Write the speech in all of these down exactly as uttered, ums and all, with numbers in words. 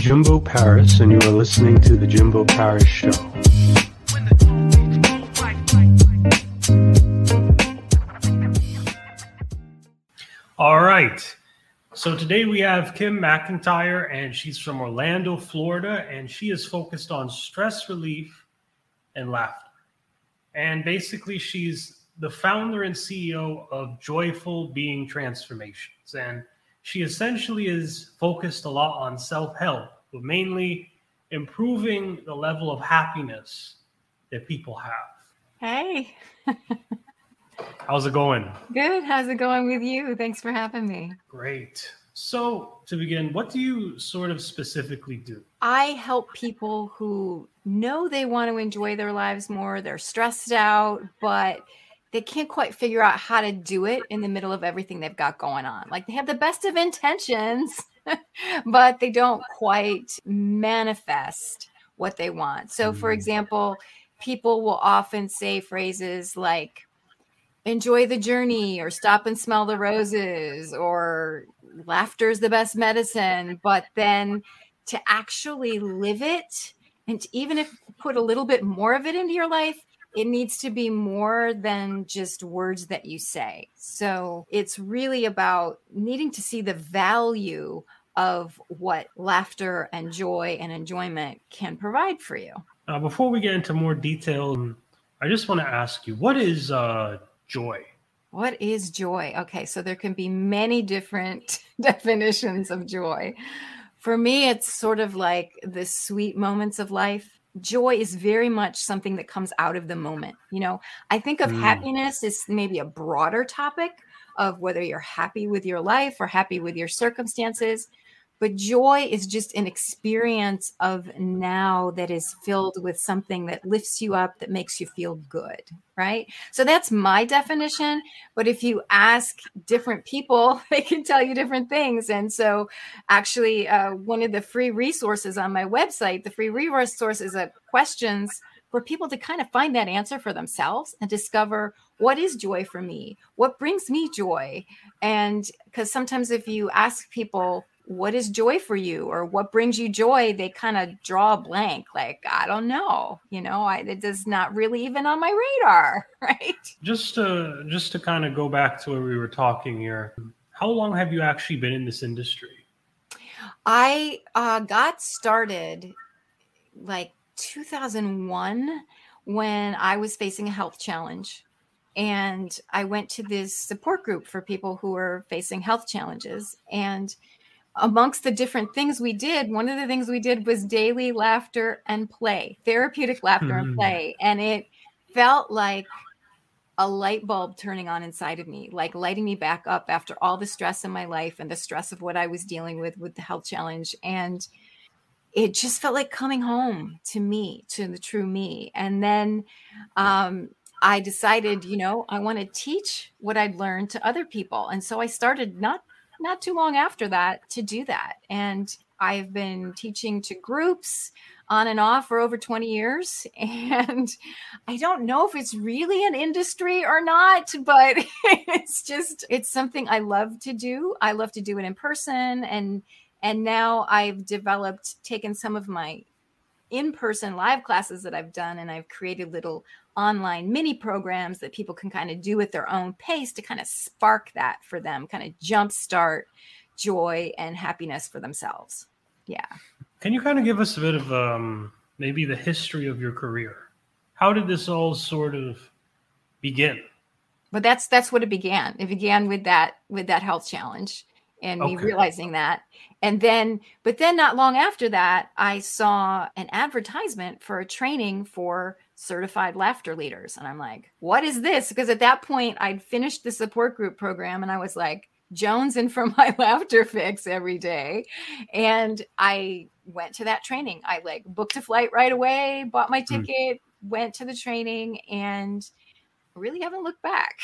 Jimbo Paris, and you are listening to The Jimbo Paris Show. All right. So today we have Kim McIntyre, and she's from Orlando, Florida, and she is focused on stress relief and laughter. And basically, she's the founder and C E O of Joyful Being Transformations. And she essentially is focused a lot on self-help, but mainly improving the level of happiness that people have. Hey. How's it going? Good. How's it going with you? Thanks for having me. Great. So to begin, what do you sort of specifically do? I help people who know they want to enjoy their lives more. They're stressed out, but they can't quite figure out how to do it in the middle of everything they've got going on. Like they have the best of intentions, but they don't quite manifest what they want. So for example, people will often say phrases like, enjoy the journey, or stop and smell the roses, or laughter is the best medicine. But then to actually live it, and to even if put a little bit more of it into your life, it needs to be more than just words that you say. So it's really about needing to see the value of what laughter and joy and enjoyment can provide for you. Uh, before we get into more detail, I just want to ask you, what is uh, joy? What is joy? Okay, so there can be many different definitions of joy. For me, it's sort of like the sweet moments of life. Joy is very much something that comes out of the moment. You know, I think of mm. happiness as maybe a broader topic of whether you're happy with your life or happy with your circumstances. But joy is just an experience of now that is filled with something that lifts you up, that makes you feel good, right? So that's my definition. But if you ask different people, they can tell you different things. And so actually, uh, one of the free resources on my website, the free resource is a questions for people to kind of find that answer for themselves and discover what is joy for me? What brings me joy? And because sometimes if you ask people, what is joy for you, or what brings you joy, they kind of draw a blank. Like, I don't know, you know, I, it is not really even on my radar, right? Just to, just to kind of go back to where we were talking here, how long have you actually been in this industry? I uh, got started like two thousand one when I was facing a health challenge. And I went to this support group for people who were facing health challenges. And amongst the different things we did, one of the things we did was daily laughter and play, therapeutic laughter mm. and play. And it felt like a light bulb turning on inside of me, like lighting me back up after all the stress in my life and the stress of what I was dealing with with the health challenge. And it just felt like coming home to me, to the true me. And then um, I decided, you know, I want to teach what I'd learned to other people. And so I started not not too long after that to do that. And I've been teaching to groups on and off for over twenty years. And I don't know if it's really an industry or not, but it's just, it's something I love to do. I love to do it in person. And, and now I've developed, taken some of my in-person live classes that I've done, and I've created little online mini programs that people can kind of do at their own pace to kind of spark that for them, kind of jumpstart joy and happiness for themselves. Yeah. Can you kind of give us a bit of um, maybe the history of your career? How did this all sort of begin? But that's that's what it began. It began with that with that health challenge. And me okay. realizing that. And then, but then not long after that, I saw an advertisement for a training for certified laughter leaders. And I'm like, what is this? Because at that point I'd finished the support group program and I was like jonesing for my laughter fix every day. And I went to that training. I like booked a flight right away, bought my ticket, mm. went to the training, and really haven't looked back.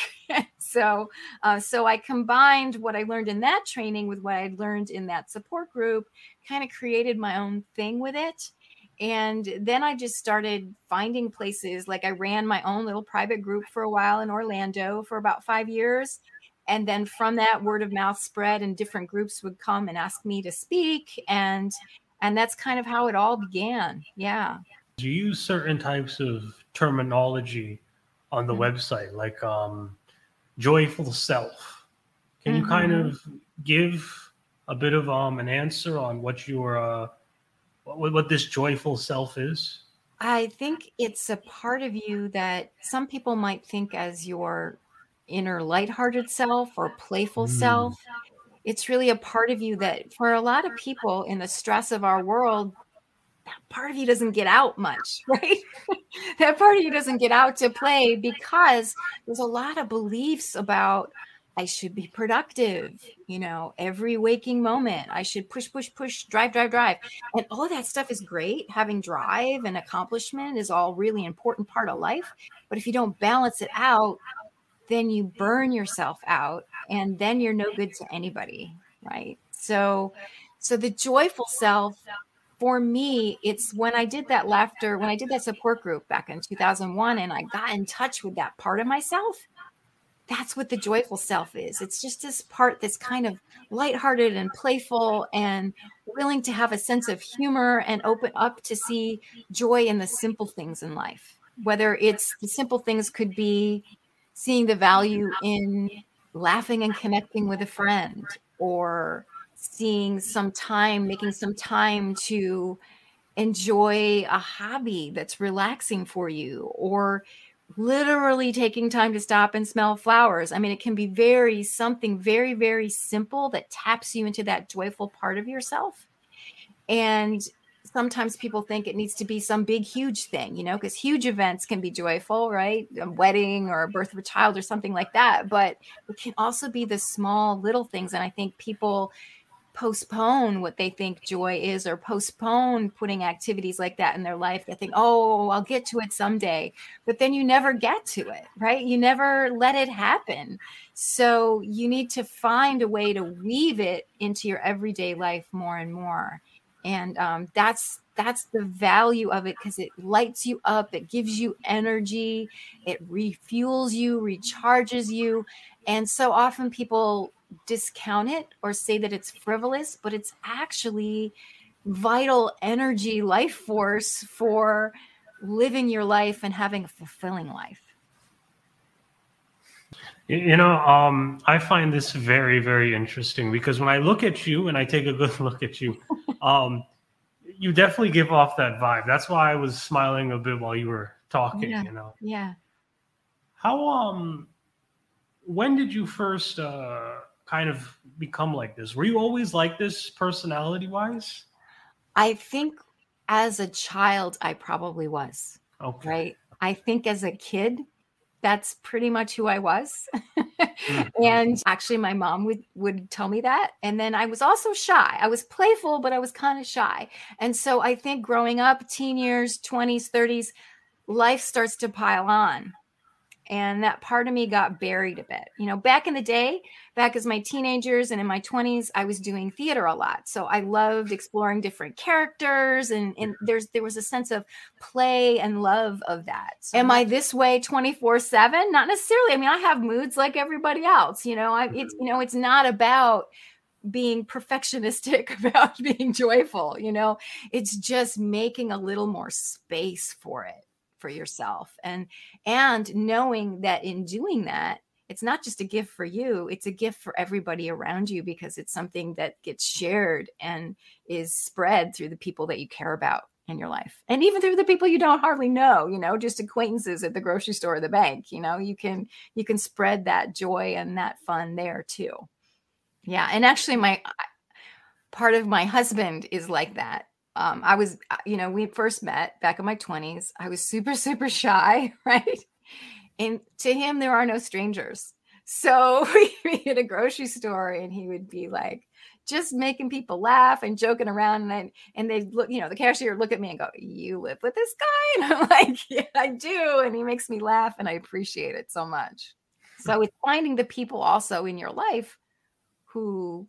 so, uh, so I combined what I learned in that training with what I'd learned in that support group, kind of created my own thing with it. And then I just started finding places. Like I ran my own little private group for a while in Orlando for about five years. And then from that, word of mouth spread and different groups would come and ask me to speak. And And that's kind of how it all began. Yeah. Do you use certain types of terminology on the Mm-hmm. website, like um, joyful self? Can you kind Mm-hmm. of give a bit of um, an answer on what your uh, what, what this joyful self is? I think it's a part of you that some people might think as your inner lighthearted self or playful Mm. self. It's really a part of you that for a lot of people in the stress of our world, that part of you doesn't get out much, right? That part of you doesn't get out to play because there's a lot of beliefs about I should be productive, you know, every waking moment. I should push, push, push, drive, drive, drive. And all of that stuff is great. Having drive and accomplishment is all really important part of life. But if you don't balance it out, then you burn yourself out and then you're no good to anybody, right? So so the joyful self for me, it's when I did that laughter, when I did that support group back in two thousand one and I got in touch with that part of myself, that's what the joyful self is. It's just this part that's kind of lighthearted and playful and willing to have a sense of humor and open up to see joy in the simple things in life. Whether it's the simple things could be seeing the value in laughing and connecting with a friend, or seeing some time, making some time to enjoy a hobby that's relaxing for you, or literally taking time to stop and smell flowers. I mean, it can be very something very, very simple that taps you into that joyful part of yourself. And sometimes people think it needs to be some big, huge thing, you know, because huge events can be joyful, right? A wedding or a birth of a child or something like that. But it can also be the small little things. And I think people postpone what they think joy is, or postpone putting activities like that in their life. They think, oh, I'll get to it someday. But then you never get to it, right? You never let it happen. So you need to find a way to weave it into your everyday life more and more. And um, that's that's the value of it, because it lights you up. It gives you energy. It refuels you, recharges you. And so often people discount it or say that it's frivolous, but it's actually vital energy, life force for living your life and having a fulfilling life. You know, um, I find this very, very interesting, because when I look at you and I take a good look at you, um, you definitely give off that vibe. That's why I was smiling a bit while you were talking, Yeah. you know. Yeah. How, um, when did you first uh, kind of become like this? Were you always like this personality wise? I think as a child, I probably was. Okay. Right. I think as a kid, that's pretty much who I was. Mm-hmm. And actually, my mom would, would tell me that. And then I was also shy. I was playful, but I was kind of shy. And so I think growing up, teen years, twenties, thirties, life starts to pile on. And that part of me got buried a bit. You know, back in the day, back as my teenagers and in my twenties, I was doing theater a lot. So I loved exploring different characters, and, and there's there was a sense of play and love of that. So am I this way twenty-four seven? Not necessarily. I mean, I have moods like everybody else. You know, I, it's you know, it's not about being perfectionistic about being joyful. You know, it's just making a little more space for it, for yourself, and and knowing that in doing that, it's not just a gift for you, it's a gift for everybody around you, because it's something that gets shared and is spread through the people that you care about in your life, and even through the people you don't hardly know, you know, just acquaintances at the grocery store or the bank. You know, you can you can spread that joy and that fun there too. Yeah. And actually, my part of my husband is like that. Um, I was, you know, we first met back in my twenties. I was super, super shy, right? And to him, there are no strangers. So we'd be at a grocery store and he would be like, just making people laugh and joking around. And I, and they look, you know, the cashier would look at me and go, "You live with this guy?" And I'm like, "Yeah, I do." And he makes me laugh and I appreciate it so much. So it's finding the people also in your life who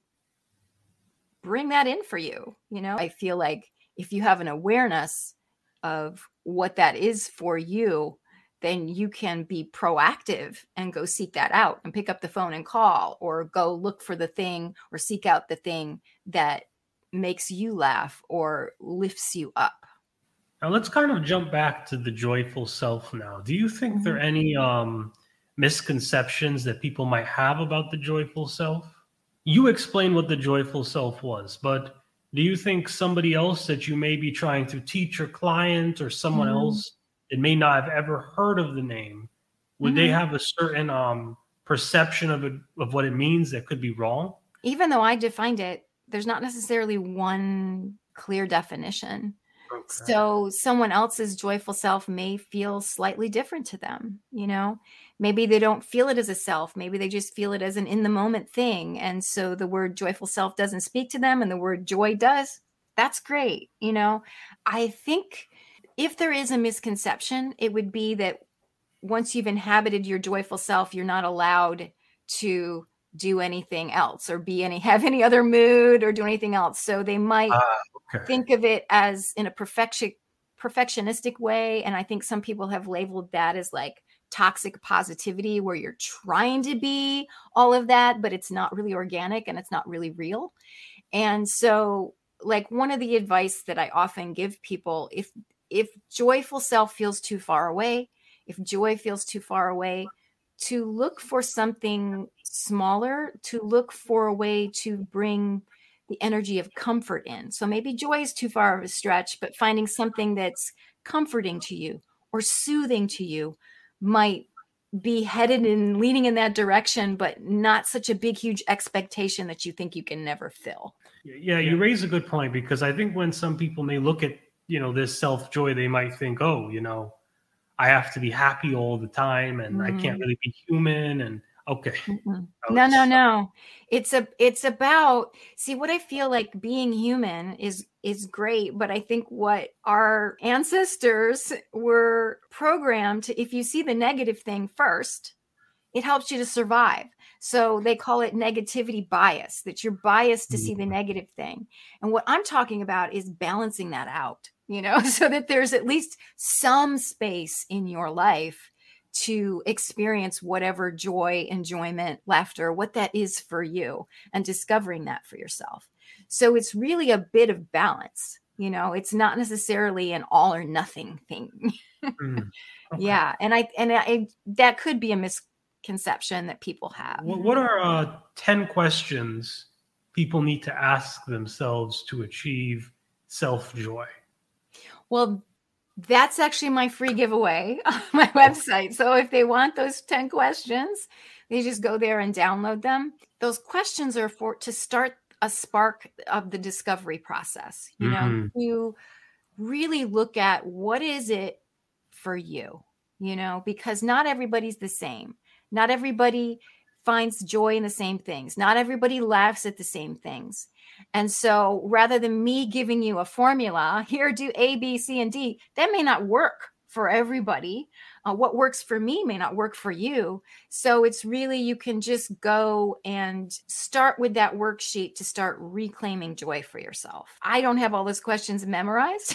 bring that in for you. You know, I feel like if you have an awareness of what that is for you, then you can be proactive and go seek that out and pick up the phone and call, or go look for the thing or seek out the thing that makes you laugh or lifts you up. Now let's kind of jump back to the joyful self now. Do you think Mm-hmm. there are any um, misconceptions that people might have about the joyful self? You explained what the joyful self was, but do you think somebody else that you may be trying to teach your client or someone Mm-hmm. else that may not have ever heard of the name, would they Mm-hmm. have a certain um, perception of it, of what it means that could be wrong? Even though I defined it, there's not necessarily one clear definition. Okay. So someone else's joyful self may feel slightly different to them. You know, maybe they don't feel it as a self. Maybe they just feel it as an in the moment thing. And so the word joyful self doesn't speak to them and the word joy does. That's great. You know, I think if there is a misconception, it would be that once you've inhabited your joyful self, you're not allowed to do anything else or be any, have any other mood or do anything else. So they might Ah, okay. think of it as in a perfection, perfectionistic way. And I think some people have labeled that as like toxic positivity, where you're trying to be all of that, but it's not really organic and it's not really real. And so like one of the advice that I often give people, if, if joyful self feels too far away, if joy feels too far away, to look for something smaller, to look for a way to bring the energy of comfort in. So maybe joy is too far of a stretch, but finding something that's comforting to you or soothing to you might be headed and leaning in that direction, but not such a big, huge expectation that you think you can never fill. Yeah, you raise a good point, because I think when some people may look at, you know, this self-joy, they might think, oh, you know, I have to be happy all the time and mm. I can't really be human. And okay. Mm-mm. No, no, no. It's a, it's about, see, what I feel like being human is, is great. But I think what our ancestors were programmed to, if you see the negative thing first, it helps you to survive. So they call it negativity bias, that you're biased to see the negative thing. And what I'm talking about is balancing that out, you know, so that there's at least some space in your life to experience whatever joy, enjoyment, laughter, what that is for you, and discovering that for yourself. So it's really a bit of balance. You know, it's not necessarily an all or nothing thing. mm, okay. Yeah. And I, and I, that could be a misconception that people have. What are uh, ten questions people need to ask themselves to achieve self-joy? Well, that's actually my free giveaway on my website. So if they want those ten questions, they just go there and download them. Those questions are for to start a spark of the discovery process, you mm-hmm. know, to really look at what is it for you, you know, because not everybody's the same. Not everybody finds joy in the same things. Not everybody laughs at the same things. And so rather than me giving you a formula, here, do A, B, C, and D, that may not work for everybody. Uh, what works for me may not work for you. So it's really, you can just go and start with that worksheet to start reclaiming joy for yourself. I don't have all those questions memorized,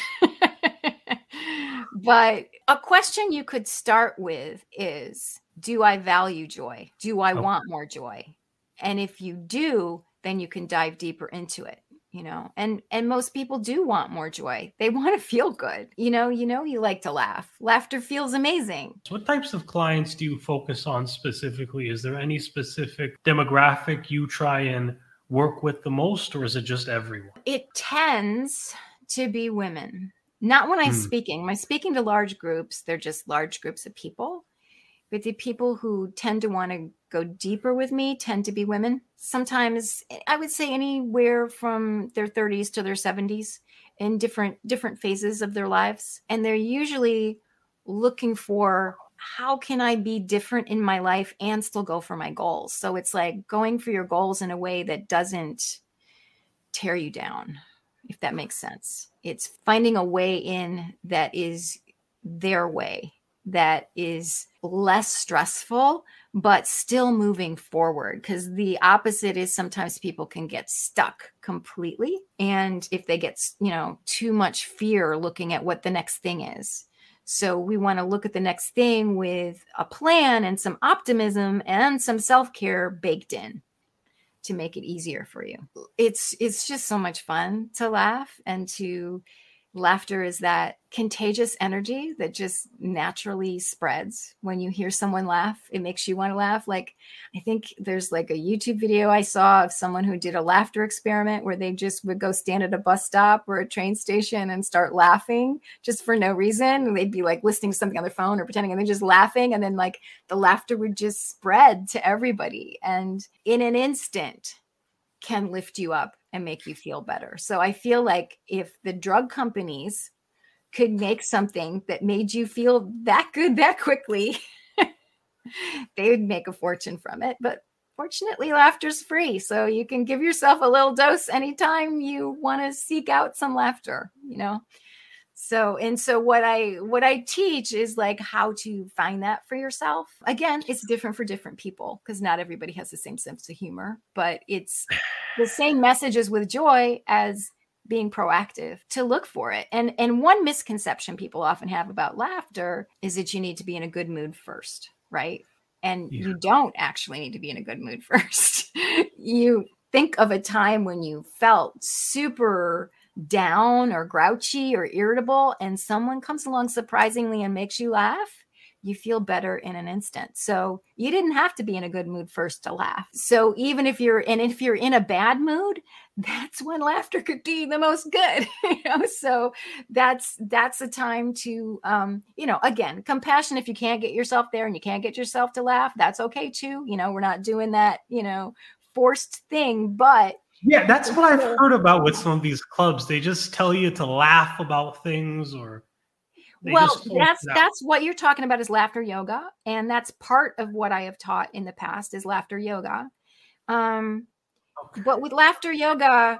but a question you could start with is, do I value joy? Do I okay. want more joy? And if you do, then you can dive deeper into it, you know, and, and most people do want more joy. They want to feel good. You know, you know, you like to laugh. Laughter feels amazing. So what types of clients do you focus on specifically? Is there any specific demographic you try and work with the most, or is it just everyone? It tends to be women. Not when I'm hmm. speaking. When I'm speaking to large groups, they're just large groups of people. But the people who tend to want to go deeper with me tend to be women. Sometimes I would say anywhere from their thirties to their seventies in different different phases of their lives. And they're usually looking for, how can I be different in my life and still go for my goals? So it's like going for your goals in a way that doesn't tear you down, if that makes sense. It's finding a way in that is their way, that is less stressful, but still moving forward. Because the opposite is sometimes people can get stuck completely. And if they get, you know, too much fear looking at what the next thing is. So we want to look at the next thing with a plan and some optimism and some self-care baked in to make it easier for you. It's it's just so much fun to laugh, and to laughter is that contagious energy that just naturally spreads. When you hear someone laugh, it makes you want to laugh. Like, I think there's like a YouTube video I saw of someone who did a laughter experiment where they just would go stand at a bus stop or a train station and start laughing just for no reason. And they'd be like listening to something on their phone or pretending, and they're just laughing. And then like the laughter would just spread to everybody. And in an instant, can lift you up and make you feel better. So I feel like if the drug companies could make something that made you feel that good that quickly, they would make a fortune from it. But fortunately, laughter's free. So you can give yourself a little dose anytime you want to seek out some laughter, you know? So, and so what I, what I teach is like how to find that for yourself. Again, it's different for different people because not everybody has the same sense of humor, but it's the same messages with joy as being proactive to look for it. And, and one misconception people often have about laughter is that you need to be in a good mood first, right? And yeah. You don't actually need to be in a good mood first. You think of a time when you felt super down or grouchy or irritable, and someone comes along surprisingly and makes you laugh, you feel better in an instant. So you didn't have to be in a good mood first to laugh. So even if you're, and if you're in a bad mood, that's when laughter could be the most good. You know, so that's, that's a time to, um, you know, again, compassion. If you can't get yourself there and you can't get yourself to laugh, that's okay too. You know, we're not doing that, you know, forced thing, but yeah, that's what I've heard about with some of these clubs. They just tell you to laugh about things, or well, that's that's what you're talking about is laughter yoga, and that's part of what I have taught in the past is laughter yoga. Um, okay. But with laughter yoga,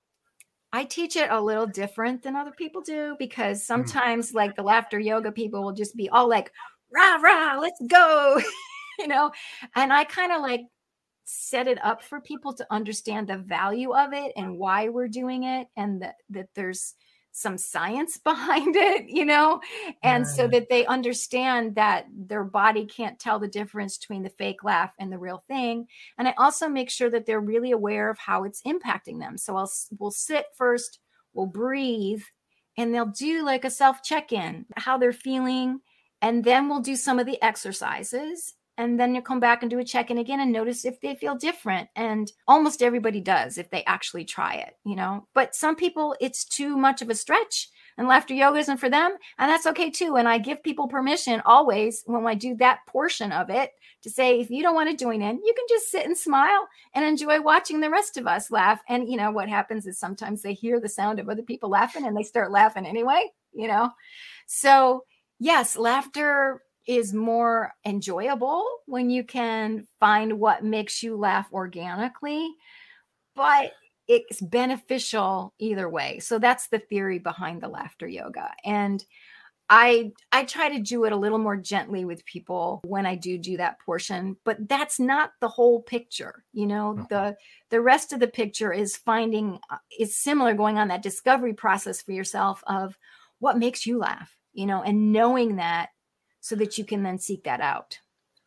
I teach it a little different than other people do, because sometimes, mm. like the laughter yoga people will just be all like, "Rah rah, let's go," you know, and I kind of like set it up for people to understand the value of it and why we're doing it, and that, that there's some science behind it, you know, and right. So that they understand that their body can't tell the difference between the fake laugh and the real thing. And I also make sure that they're really aware of how it's impacting them. So I'll, we'll sit first, we'll breathe, and they'll do like a self check-in, how they're feeling. And then we'll do some of the exercises. And then you'll come back and do a check-in again and notice if they feel different. And almost everybody does if they actually try it, you know. But some people, it's too much of a stretch and laughter yoga isn't for them. And that's okay too. And I give people permission always when I do that portion of it to say, if you don't want to join in, you can just sit and smile and enjoy watching the rest of us laugh. And, you know, what happens is sometimes they hear the sound of other people laughing and they start laughing anyway, you know. So yes, laughter is more enjoyable when you can find what makes you laugh organically, but it's beneficial either way. So that's the theory behind the laughter yoga. And I, I try to do it a little more gently with people when I do do that portion, but that's not the whole picture. You know, mm-hmm. the, the rest of the picture is finding, uh, is similar, going on that discovery process for yourself of what makes you laugh, you know, and knowing that, so that you can then seek that out.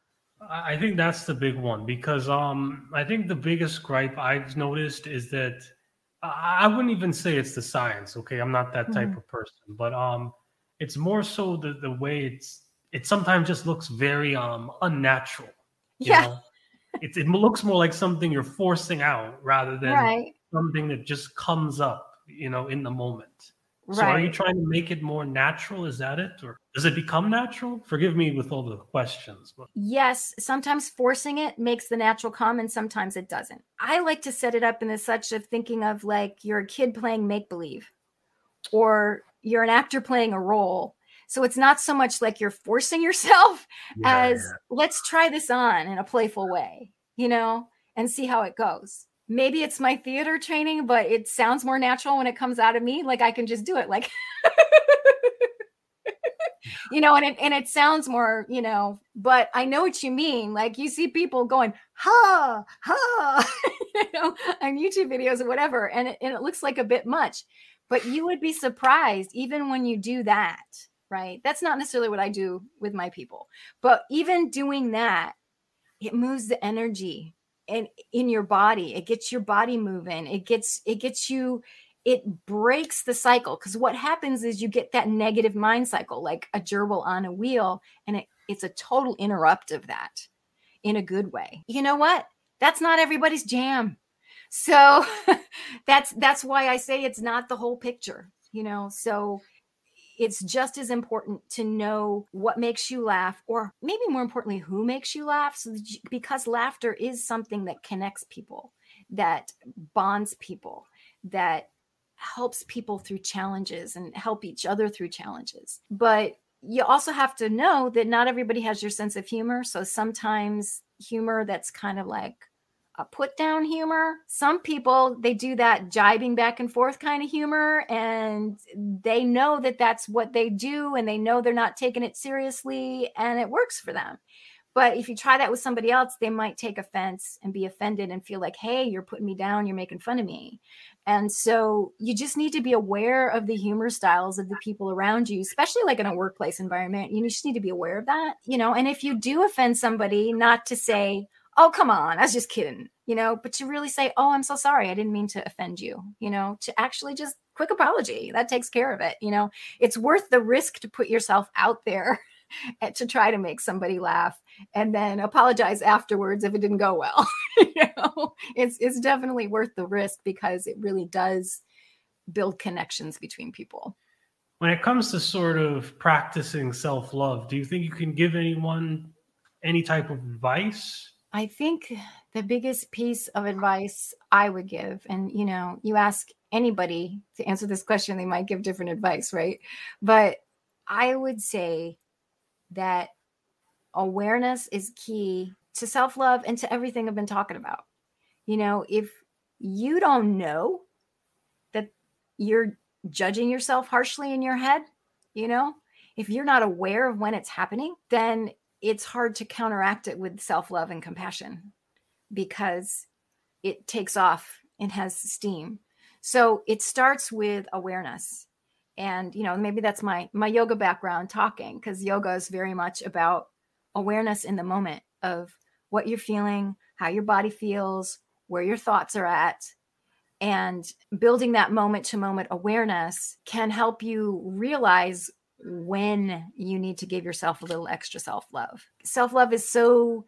I think that's the big one, because um, I think the biggest gripe I've noticed is that I wouldn't even say it's the science. Okay, I'm not that type mm-hmm. of person, but um, it's more so the the way it's it sometimes just looks very um unnatural. You yeah, know? it it looks more like something you're forcing out rather than right. something that just comes up, you know, in the moment. So right. Are you trying to make it more natural? Is that it? Or does it become natural? Forgive me with all the questions. But. Yes, sometimes forcing it makes the natural come and sometimes it doesn't. I like to set it up in the such of thinking of like you're a kid playing make-believe or you're an actor playing a role. So it's not so much like you're forcing yourself yeah, as yeah. let's try this on in a playful way, you know, and see how it goes. Maybe it's my theater training, but it sounds more natural when it comes out of me. Like I can just do it like, you know, and it, and it sounds more, you know, but I know what you mean. Like you see people going, ha, ha, you know, on YouTube videos or whatever. And it, and it looks like a bit much, but you would be surprised even when you do that, right? That's not necessarily what I do with my people, but even doing that, it moves the energy. and in your body. It gets your body moving. It gets, it gets you, it breaks the cycle. Because what happens is you get that negative mind cycle, like a gerbil on a wheel, and it, it's a total interrupt of that in a good way. You know what? That's not everybody's jam. So that's, that's why I say it's not the whole picture, you know? So it's just as important to know what makes you laugh, or maybe more importantly, who makes you laugh. So that you, because laughter is something that connects people, that bonds people, that helps people through challenges and help each other through challenges. But you also have to know that not everybody has your sense of humor. So sometimes humor that's kind of like a put down humor. Some people, they do that jibing back and forth kind of humor, and they know that that's what they do, and they know they're not taking it seriously, and it works for them. But if you try that with somebody else, they might take offense and be offended and feel like, hey, you're putting me down, you're making fun of me. And so you just need to be aware of the humor styles of the people around you, especially like in a workplace environment. You just need to be aware of that, you know, and if you do offend somebody, not to say, oh, come on, I was just kidding, you know, but to really say, oh, I'm so sorry, I didn't mean to offend you, you know, to actually just quick apology. That takes care of it. You know, it's worth the risk to put yourself out there and to try to make somebody laugh and then apologize afterwards if it didn't go well. You know, it's, it's definitely worth the risk, because it really does build connections between people. When it comes to sort of practicing self-love, do you think you can give anyone any type of advice? I think the biggest piece of advice I would give, and, you know, you ask anybody to answer this question, they might give different advice, right? But I would say that awareness is key to self-love and to everything I've been talking about. You know, if you don't know that you're judging yourself harshly in your head, you know, if you're not aware of when it's happening, then it's hard to counteract it with self-love and compassion, because it takes off and has steam. So it starts with awareness. And, you know, maybe that's my, my yoga background talking, because yoga is very much about awareness in the moment of what you're feeling, how your body feels, where your thoughts are at. And building that moment to moment awareness can help you realize when you need to give yourself a little extra self-love. Self-love is so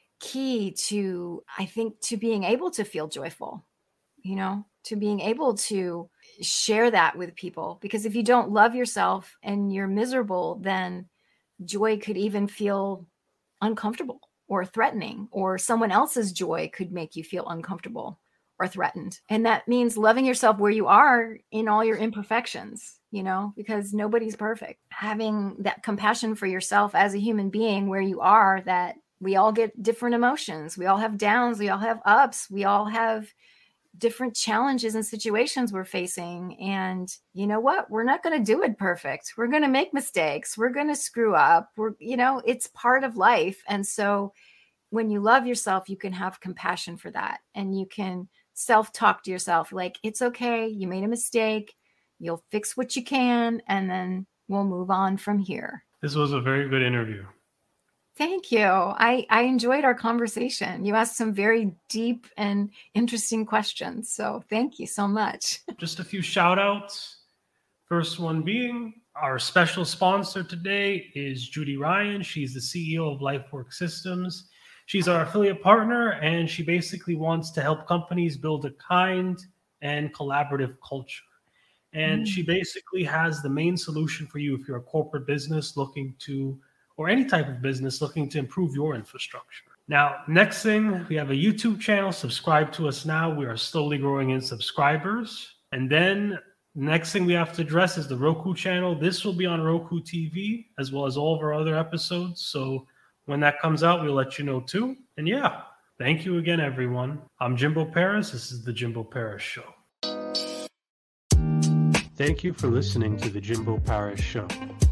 key to, I think, to being able to feel joyful, you know, to being able to share that with people. Because if you don't love yourself and you're miserable, then joy could even feel uncomfortable or threatening, or someone else's joy could make you feel uncomfortable or threatened. And that means loving yourself where you are in all your imperfections, you know, because nobody's perfect. Having that compassion for yourself as a human being where you are, that we all get different emotions. We all have downs. We all have ups. We all have different challenges and situations we're facing. And you know what? We're not going to do it perfect. We're going to make mistakes. We're going to screw up. We're, you know, it's part of life. And so when you love yourself, you can have compassion for that. And you can self-talk to yourself like, it's okay. You made a mistake. You'll fix what you can. And then we'll move on from here. This was a very good interview. Thank you. I, I enjoyed our conversation. You asked some very deep and interesting questions. So thank you so much. Just a few shout outs. First one being our special sponsor today is Judy Ryan. She's the C E O of LifeWork Systems. She's our affiliate partner, and she basically wants to help companies build a kind and collaborative culture. And mm. she basically has the main solution for you if you're a corporate business looking to, or any type of business looking to improve your infrastructure. Now, next thing, we have a YouTube channel. Subscribe to us now. We are slowly growing in subscribers. And then next thing we have to address is the Roku channel. This will be on Roku T V, as well as all of our other episodes. So when that comes out, we'll let you know too. And yeah, thank you again, everyone. I'm Jimbo Paris. This is the Jimbo Paris Show. Thank you for listening to the Jimbo Paris Show.